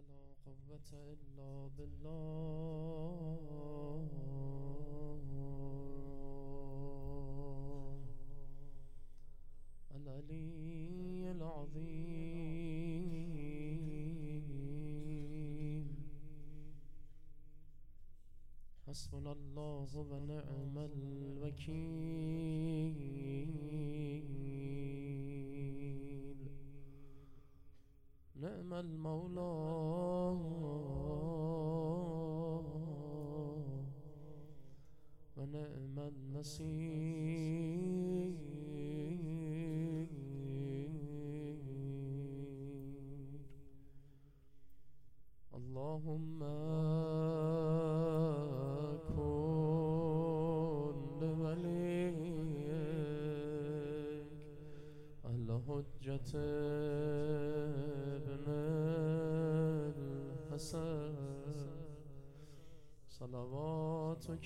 ولا قوة إلا بالله العلي العظيم. حسبنا الله ونعم الوكيل. نعم المولى ونعم النصير. اللهم كن لوليك الحجة ابن الحسن صلواتك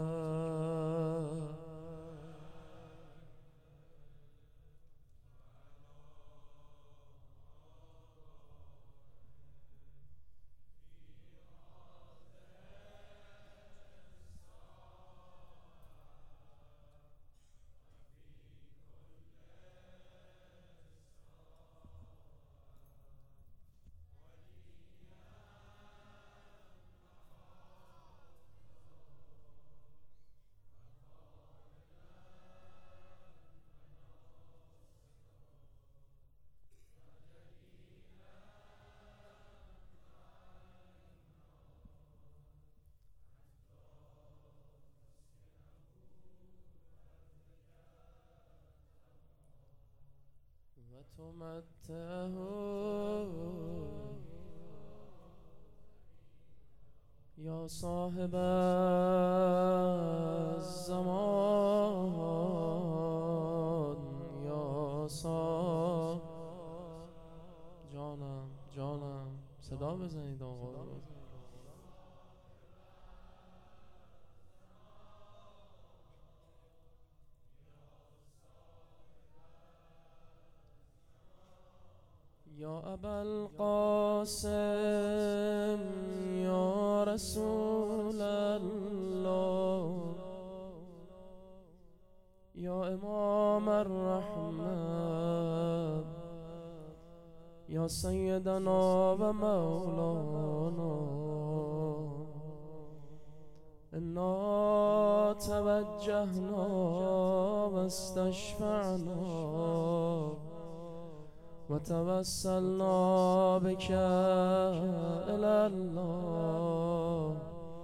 وتمتعه يا صاحب الزمان يا صاحب. جانم صدا بزنید آقا. یا ابا القاسم یا رسول الله یا امام الرحمة یا سیدنا و مولانا انا توجهنا و استشفعنا وتوسلنا بك إلى الله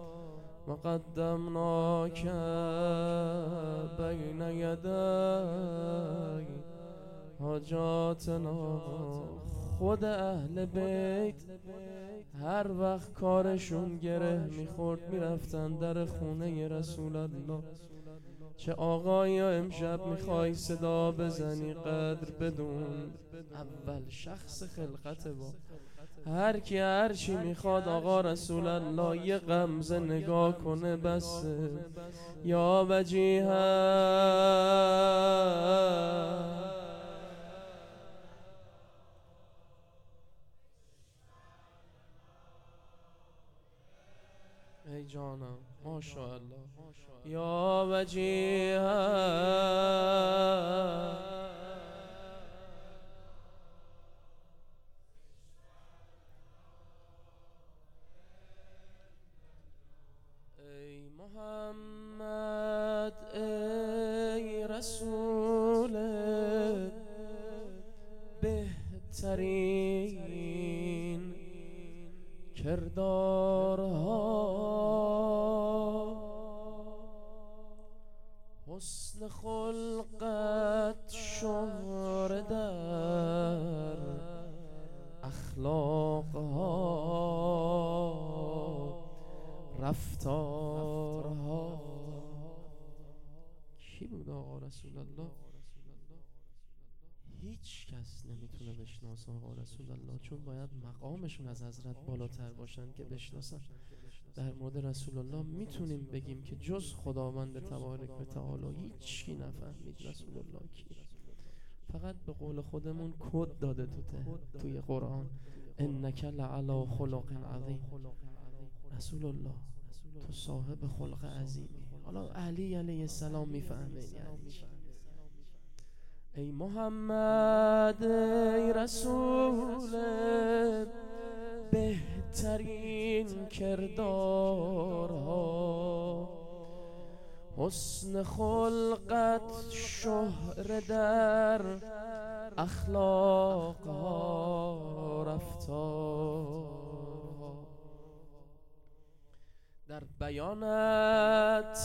وقدمناك بين يدي حاجاتنا. خود اهل بیت هر وقت کارشون گره میخورد میرفتن در خونه رسول الله. چه آقایی امشب میخوای صدا بزنی قدر بدون اول شخص خلقت با هر کی هر چی میخواد آقا رسول الله یه غمزه نگاه کنه بس. یا وجیها ای جانم ماشاءالله. یا وجیها ای محمد ای رسول بهترین کردارها حسن خلقت شهر در اخلاقها رفتارها. کی بود آقا رسول الله؟ هیچ کس نمیتونه بشناسه آقا رسول الله، چون باید مقامشون از حضرت بالاتر باشن که بشناسن. در مورد رسول الله میتونیم بگیم که جز خداوند تبارک و تعالی هیچ کی نفهمید رسول الله کی. فقط به قول خودمون کد داده توی قرآن انک لعلی خلق عظیم. رسول الله تو صاحب خلق عظیمی. حالا علی علیه السلام میفهمه یعنی ای محمد ای رسول بهترین کردارها، حسن خلقت شهره در اخلاق ها رفتارها، در بیانت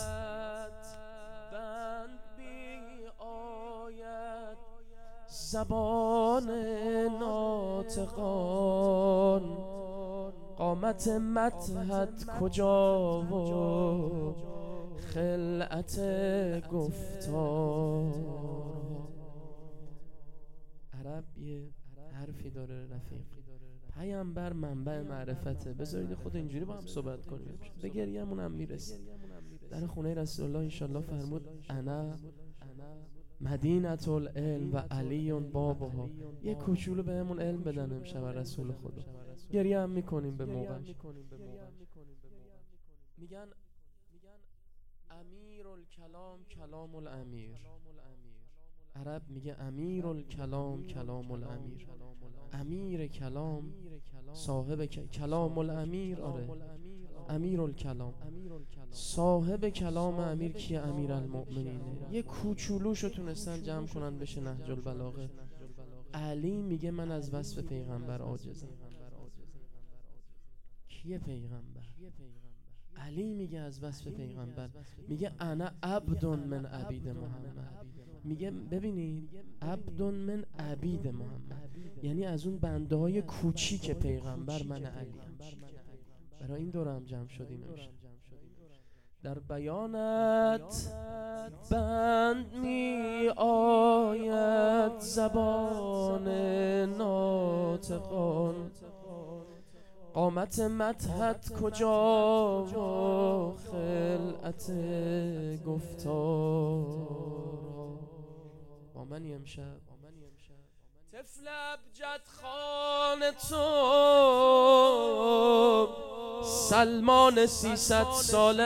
بند بی آید زبان ناطقان، قامت مدحت کجا و خلعت گفتار. عرب یه حرفی داره رفیق، پیامبر منبع معرفته. بذارید خود اینجوری با هم صحبت کنیم، به گریه‌مون هم میرسه. در خونه رسول الله انشالله فرمود انا مدینة العلم و علی بابها. یه کوچولو بهمون علم بدن امشب رسول خدا، گریه هم میکنیم به موقع. میگن امیر الکلام کلام الامیر. عرب میگه امیر الکلام کلام الامیر. امیر کلام صاحب کلام الامیر. آره امیر الکلام صاحب کلام امیر کیه؟ امیر المؤمنینه. یه کوچولوشو تونستن جمع کنن بشه نهج البلاغه. علی میگه من از وصف پیغمبر عاجزم. کیه پیغمبر؟ علی میگه از وصف پیغمبر، میگه انا عبد من عبید محمد. میگه ببینید عبد من عبید محمد یعنی از اون بنده های کوچیک پیغمبر من علیم. برای این دوره هم جمع شدیم امشب. در بیانت بند می آید زبان ناطقان، قامت مدحت کجا و خلعت گفتار. با من امشب طفل ابجد خان تو سلمان 300 ساله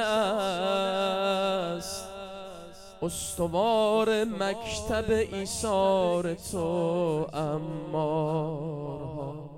است، استوار مکتب ایثار تو عمارها.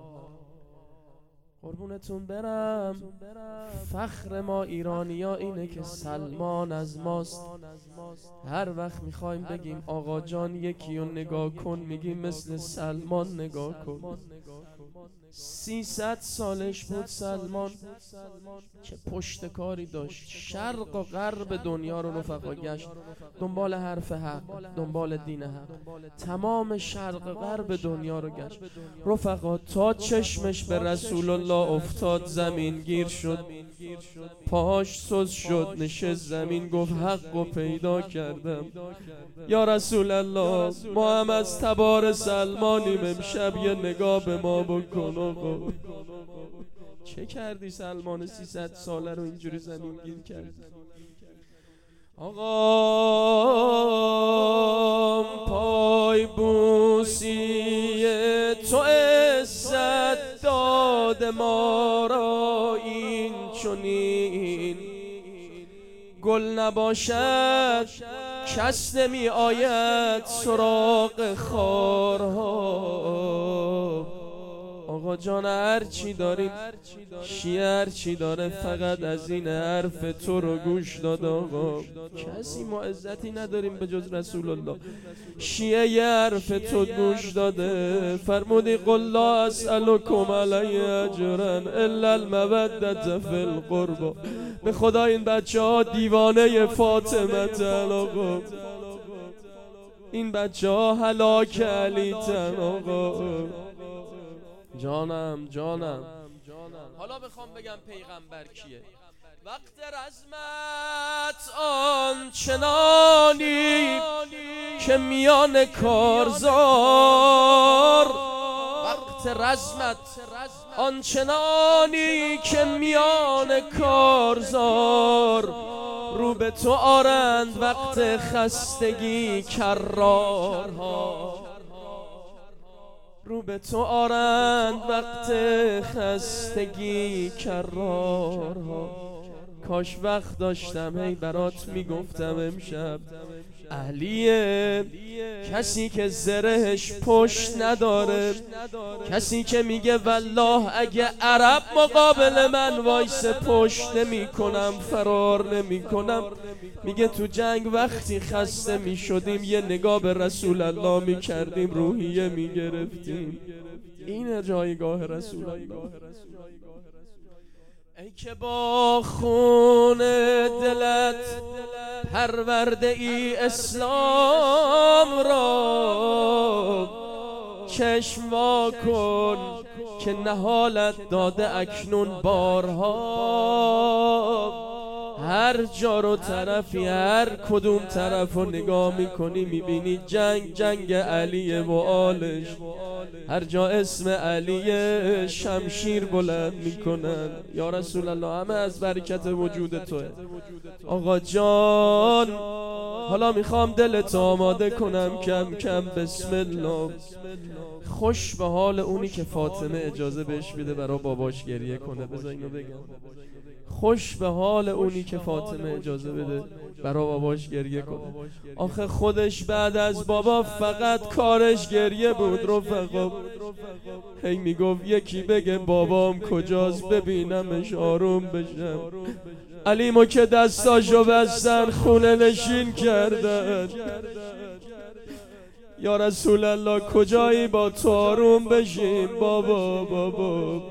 قربونتون برم، فخر ما ایرانیا اینه که سلمان از ماست. هر وقت میخوایم بگیم آقا جان یکی رو نگاه کن میگیم مثل سلمان نگاه کن. 300 سالش بود سلمان، چه پشتکاری داشت. شرق و غرب دنیا رو رفقا گشت، دنبال حرف حق، دنبال دین حق. تمام شرق و غرب دنیا رو گشت رفقا، تا چشمش به رسول الله افتاد زمین گیر شد، پاش سوز شد، نشست زمین، گفت حق رو پیدا کردم. یا رسول الله ما هم از تبار سلمانیم، امشب یه نگاه به ما بکن. چه کردی سلمان 300 ساله رو اینجوری زمین گیر کردی؟ آقا پای بوسی تو عزت داد ما را، این چنین گل نباشد کس نمی آید سراغ خارها. آقا جان هر چی داریم، شیعه هر چی داره فقط از این حرف تو رو گوش داد. آقا کسی ما عزتی نداریم به جز رسول الله. شیعه یه حرف تو گوش داده، فرمودی قل لا اسألکم علی اجرا الا المودة فی القربى. به خدا این بچه ها دیوانه فاطمه تن. آقا این بچه ها هلاک علی تن. آقا جانم جانم. حالا بخوام بگم پیغمبر کیه. وقت رزمت آن چنانی که میان کارزار، وقت رزمت آن چنانی که میان کارزار، رو به تو آرند وقت خستگی کرارها. رو به تو آرند وقت خستگی کرارها. کاش وقت داشتم هی برات میگفتم امشب علیه، کسی که زرهش پشت نداره، کسی که میگه والله اگه عرب مقابل من وایسه پشت نمی کنم، فرار نمی کنم. میگه تو جنگ وقتی خسته میشدیم یه نگاه به رسول الله میکردیم، روحیه میگرفتیم. این جایگاه رسول الله. ای که با خون دلت پرورده ای اسلام را، چشم وا کن که نهالت داده اکنون بارها. هر جا رو طرفی، هر کدوم طرف رو نگاه میکنی میبینی جنگ، جنگ علیه و آلش. هر جا اسم علیه شمشیر بلند میکنن. یا رسول الله، همه از برکت وجود توه. آقا جان، حالا میخوام دلت آماده کنم کم کم. بسم الله. خوش به حال اونی که فاطمه اجازه بهش میده برا باباش گریه کنه. بذار اینو بگم. خوش به حال اونی که فاطمه اجازه بده برا باباش گریه کنه. آخه خودش بعد از بابا فقط کارش گریه بود رفقا. هی میگفت یکی بگه بابام کجاست ببینمش آروم بشم. علیمو که دستاشو بستن خونه نشین کردن. یا رسول الله کجایی با تو آروم بشیم بابا بابا.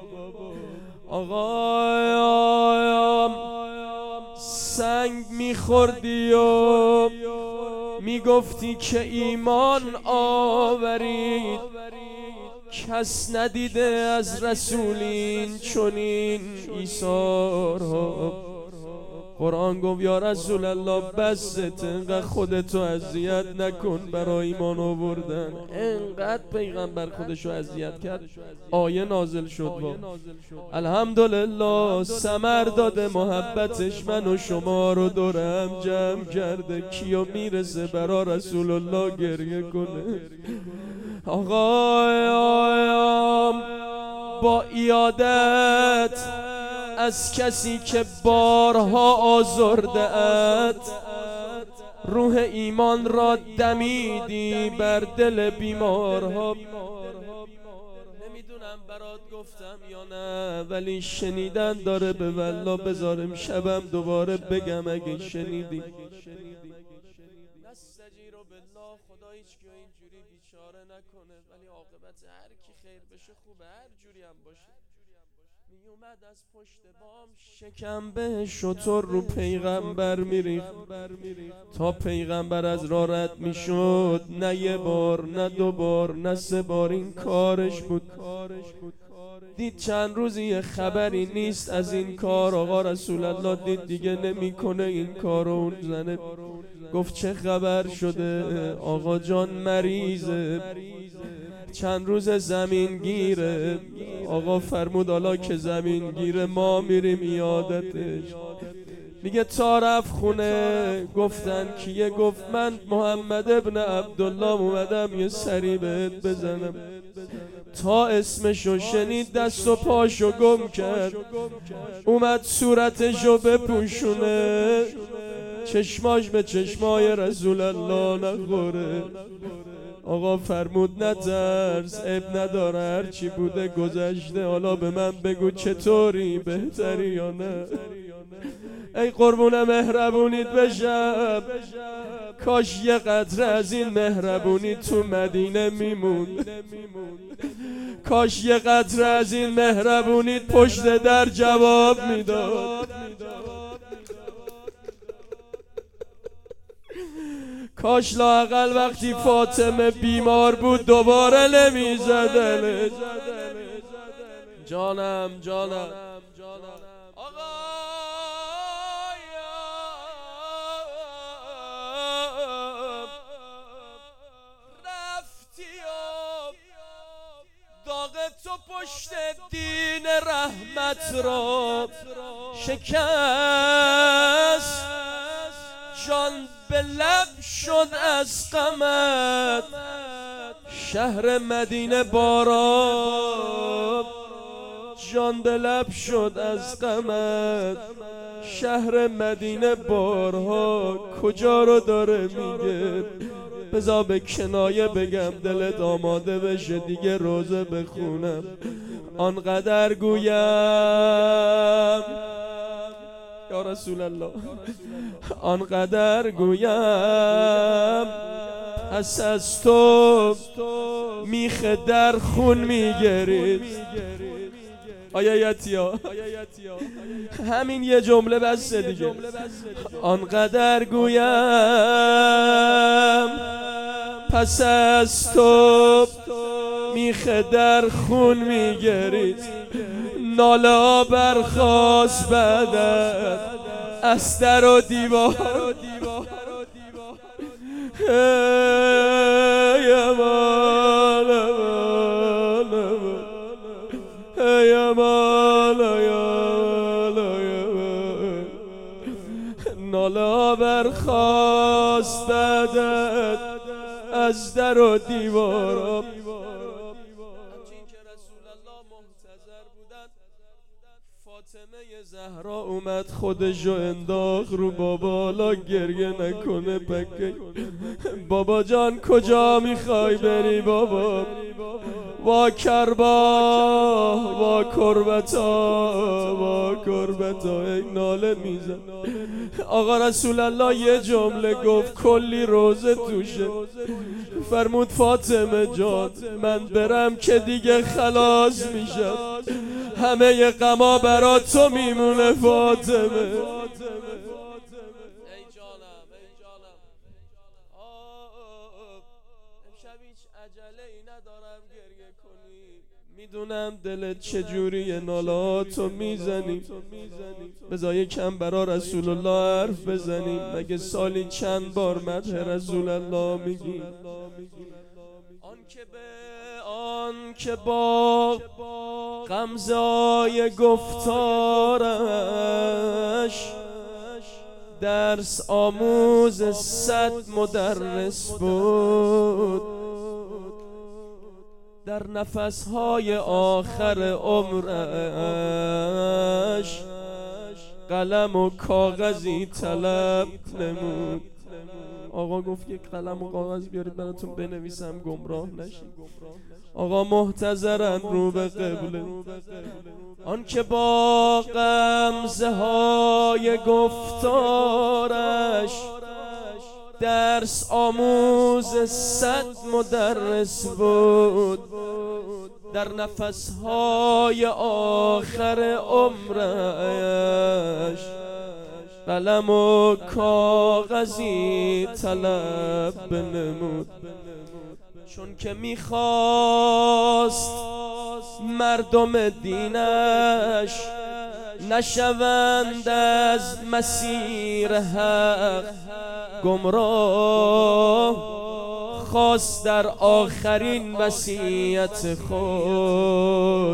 آقایم سنگ میخوردی و میگفتی که ایمان آورید، کس ندیده از رسولین چنین ایثارها. قرآن گفت یا رسول الله بست، انقدر خودتو اذیت نکن برای ایمان آوردن. انقدر پیغمبر خودشو اذیت کرد آیه نازل شد با الحمدلله ثمر داده محبتش من و شما رو دورم جمع کرده. کیو میرسه برا رسول الله گریه کنه؟ آقایم با ایادت از کسی که بارها آزرده ات، روح ایمان را دمیدی بر دل بیمارها. نمیدونم برات گفتم یا نه، ولی شنیدن داره به والله. بذارم شبم دوباره بگم اگه شنیدی. نستجیر بالله، خدا هیچ که اینجوری بیچاره نکنه، ولی عاقبت هر کی خیر بشه خوبه، هر جوری هم باشه. می اومد از پشت بام شکم شتر رو پیغمبر میریخت تا پیغمبر از راه رد میشد. نه یه بار نه دو بار نه سه بار این کارش بود. دید چند روزی یه خبری نیست از این کار. آقا رسول الله دید دیگه نمیکنه این کارو. اون زنه گفت چه خبر شده؟ آقا جان مریضه، چند روز زمین گیره. آقا فرمود حالا که زمین گیره ما میریم ایادتش. میگه تا رفت خونه گفتن کیه؟ گفت من محمد ابن عبدالله اومدم یه سری بهت بزنم. تا اسمشو شنید دست و پاشو گم کرد، اومد صورتشو بپوشونه، چشماش به چشمای رسول الله نخوره. آقا فرمود نترس، عیب نداره، هرچی بوده گذشته. حالا به من بگو چطوری، بهتری یا نه؟ ای قربون مهربونیت بشم، کاش یه قطره از این مهربونی تو مدینه میموند. کاش یه قطره از این مهربونیت پشت در جواب میداد. کاش لااقل وقتی فاطمه بیمار بود دوباره نمیزدنش. جانم جانم آقا رفتی و داغ تو پشت دین رحمت را شکست. جان به لب شد از غمت، شهر مدینه باران جان به لب شد از غمت. شهر مدینه بارها کجا رو داره میگه؟ بذار به کنایه بگم دلت آماده بشه دیگه روزه بخونم. آنقدر گویم یا رسول الله، آنقدر گویم پس از تو میخ در خون میگرید. آیا یتیا همین یه جمله بسه دیگه. آنقدر گویم پس از تو میخ در خون میگرید. ناله برخاست بعدت از در و دیوار. ناله برخاست بعدت از در و دیوار. همچین که رسول الله منتظر بودن، فاطمه زهرا اومد خودشو انداخت رو بابا. لا گریه نکنه پکه. بابا جان کجا میخوای بری بابا؟ وا کربا وا کربتا وا کربتا. ای ناله میزن. آقا رسول الله یه جمله گفت کلی روزه توشه. فرمود فاطمه جان من برم که دیگه خلاص میشم، همه غما برا تو میمونه فاطمه. میدونم دلت چجوریه، نالاتو میزنی. بذار یکم برا رسول الله حرف بزنیم. مگه سالی چند بار مدح رسول الله میگی؟ آن که با غمزای گفتارش درس آموز 100 مدرس بود. در نفسهای آخر عمرش قلم و کاغذی طلب نمود. آقا گفت یک قلم و کاغذ بیارید براتون بنویسم گمراه نشید. آقا محتضرن رو به قبله. آن که با غمزه های گفتارش درس آموز 100 مدرس بود. در نفسهای آخر عمرش قلم و کاغذی طلب نمود. چون که میخواست مردم دینش نشوند از مسیر حق گمراه، خواست در آخرین وصیت خود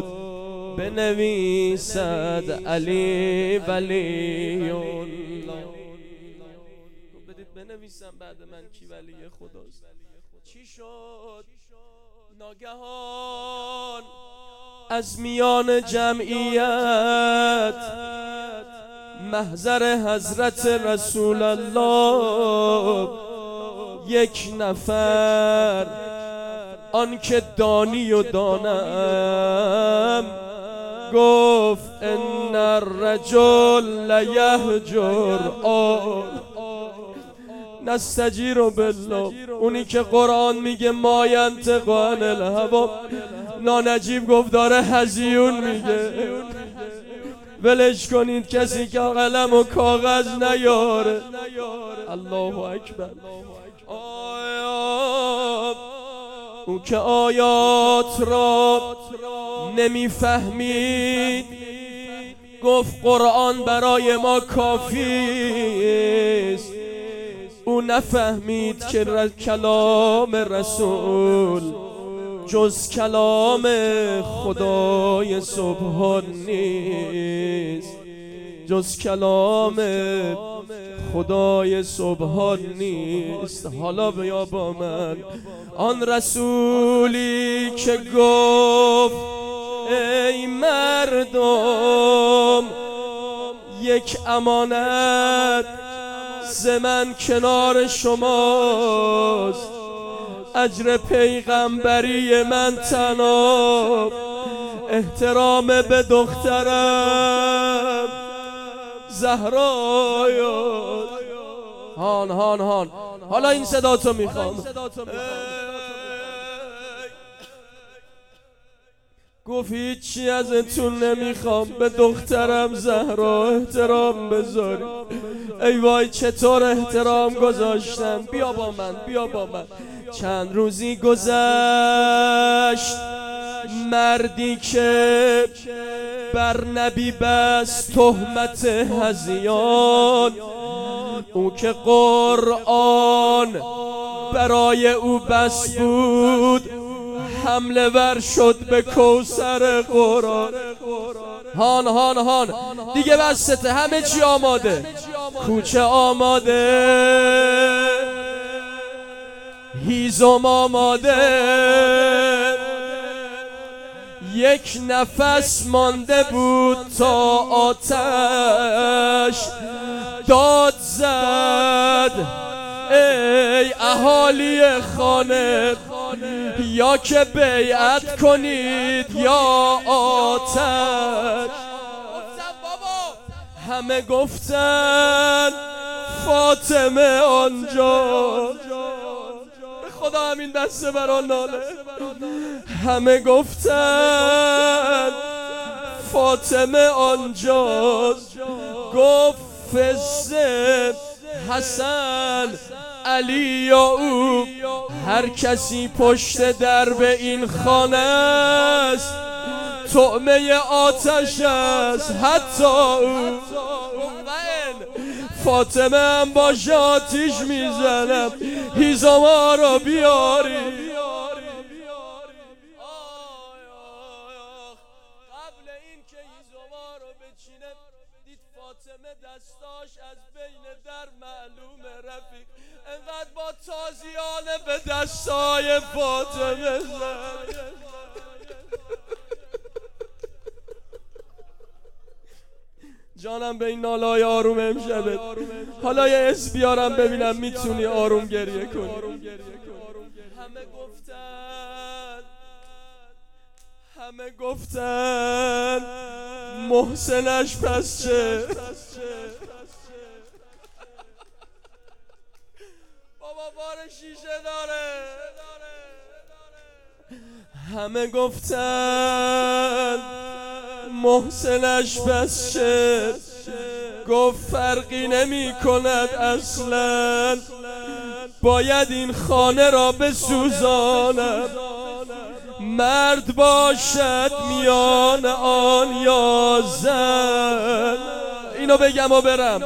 بنویسد علی ولی الله. بدید بنویسم بعد من کی ولی خداست. چی شد؟ ناگهان از میان جمعیت محضر حضرت رسول الله یک نفر، آن که دانی و دانم، گفت ان الرجل لیهجر نستجیر بالله. اونی که قرآن میگه ما ینطق عن الهوا، نانجیب گفت داره هزیون میگه. ولش کنید کسی که قلم و کاغذ نیاره. الله اکبر. او که آیات را نمیفهمید گفت قرآن برای ما کافی است. او نفهمید که کلام رسول جز کلام خدای سبحان نیست، جز کلام خدای سبحان نیست. حالا بیا با من آن رسولی که گفت ای مردم یک امانت ز من کنار شماست، اجر پیغمبری من تناب، احترام به دخترم زهرا. هان هان هان حالا این صدا تو میخوام. گفت هیچی ازتون نمیخوام، به دخترم زهرا احترام بذاری. ای وای چطور احترام گذاشتن. بیا با من بیا با من. چند روزی گذشت، مردی که بر نبی بست تهمت هذیان، او که قرآن برای او بس بود، حمله ور شد به کوثر قرآن. هان هان هان دیگه بسته، همه چی آماده، کوچه آماده، هیزم آماده، یک نفس مانده بود تا آتش داد زد. ای اهالی خانه، یا که بیعت کنید یا آتش. همه گفتن فاطمه آنجا، خدا همین دسته برا ناله. همه گفتن فاطمه آنجاست. گفت فزه حسن علی یا او، هر کسی پشت درب این خانه است طعمه آتش است، حتی او. فاطمه هم باشه آتیش میزنم، هیزما رو بیاری. قبل این که هیزما رو بچینه، دید فاطمه دستاش از بین در معلومه. رفیق انقدر با تازیانه به دستای فاطمه زد. جانم به این نالای آروم امشبت. حالا یه اسم بیارم ببینم میتونی آروم گریه کنی. همه گفتن محسنش پس چه. بابا بار شیشه داره. همه گفتن محسنش پس چه. گفت فرقی نمی کند اصلا، باید این خانه را بسوزانم. مرد باشد میان آن یا زن. اینو بگم و برم.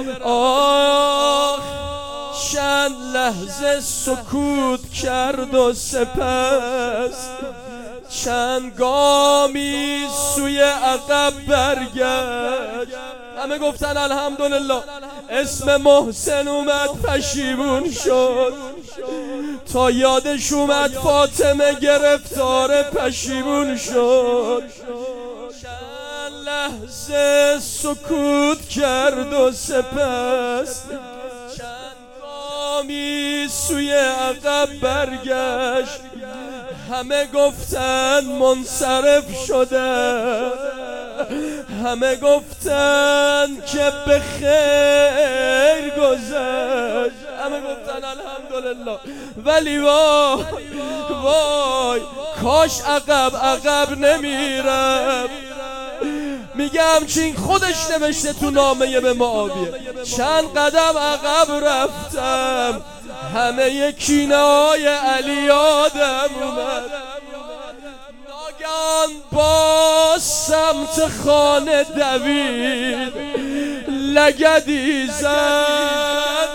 آخ چند لحظه سکوت کرد و سپس چند گامی سوی عقب برگشت. همه گفتن الحمدلله. اسم محسن اومد پشیمون شد، تا یادش اومد فاطمه گرفتار پشیمون شد. چند لحظه سکوت کرد و سپس چند گامی سوی عقب برگشت. همه گفتن منصرف شده، همه گفتن که به خیر گذشت، همه گفتن الحمدلله. ولی وای وای کاش عقب نمیرم. میگه همچین خودش نوشته تو نامه به معاویه. چند قدم عقب رفتم، همه کینه های علی یادم اومد. ناگهان با سمت خانه دوید، لگدی زد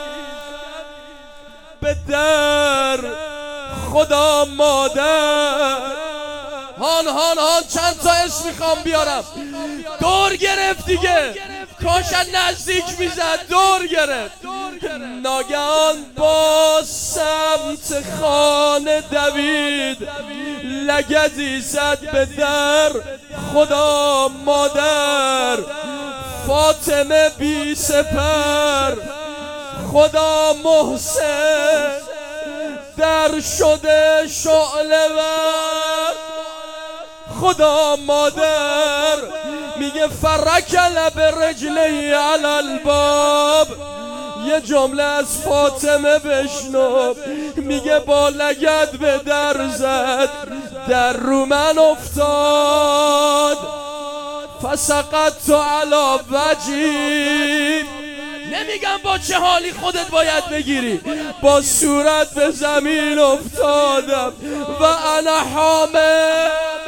به در. خدا مادر. هان چند تا اسم میخوام بیارم. دور گرفت دیگه. کاشن نزدیک میزد دور گرفت. ناگهان با سمت خانه دوید، لگدی زد به در. خدا مادر فاطمه بی سپر، خدا محسن در شده شعله ور. خدا مادر میگه فرکل به رجله علی الباب. یه جمله از فاطمه بشنو، میگه با لگد به در زد، در رو من افتاد. فسقطت علی وجهی. نمیگم با چه حالی خودت باید بگیری، با صورت به زمین افتادم و انا حامل.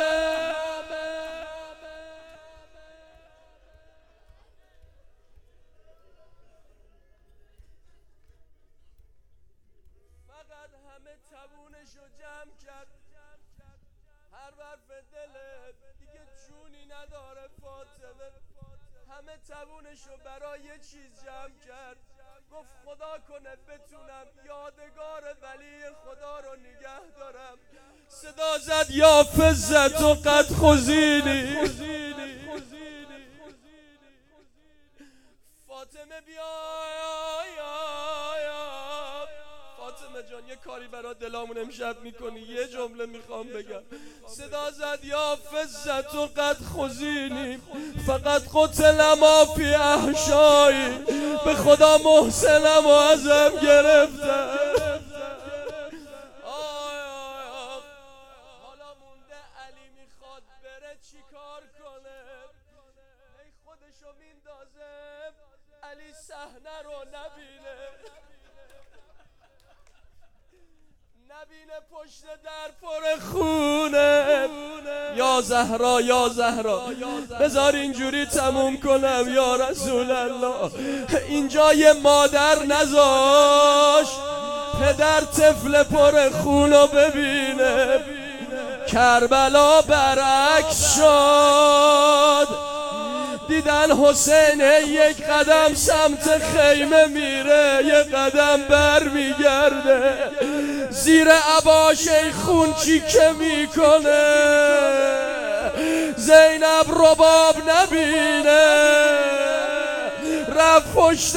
فقط همه توونشو جمع کرد، هر حرف دلت دیگه جونی نداره فاطمه. همه توونشو برای یه چیز جمع کرد، گفت خدا کنه بتونم یادگار ولی خدا رو نگه دارم. صدا زد یا فزت و قد خزینی. فاطمه بیا، فاطمه جان یه کاری برای دلامون امشب میکنی، یه جمله میخوام بگم. صدا زد یا فزت و قد خزینی فقط قتل ما فی احشایی. به خدا محسنم و ازم گرفتن. حالا مونده علی میخواد بره چی کار کنه. ای خودشو میندازه علی صحنه رو نبینه، نبینه پشت در پر خونه. یا زهرا یا زهرا، بذار اینجوری تموم کنم یا رسول الله. اینجا یه مادر نذاش پدر طفل پر خونو ببینه. کربلا برعکس شد، دیدن حسین یک قدم سمت خیمه میره، یه قدم بر میگرده، زیر عباش خون چیکه میکنه. زینب رباب نبینه، رفت پشت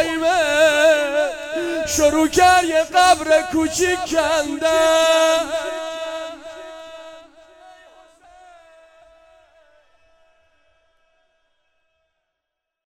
خیمه، شروع کرد یه قبر کوچیک کندن.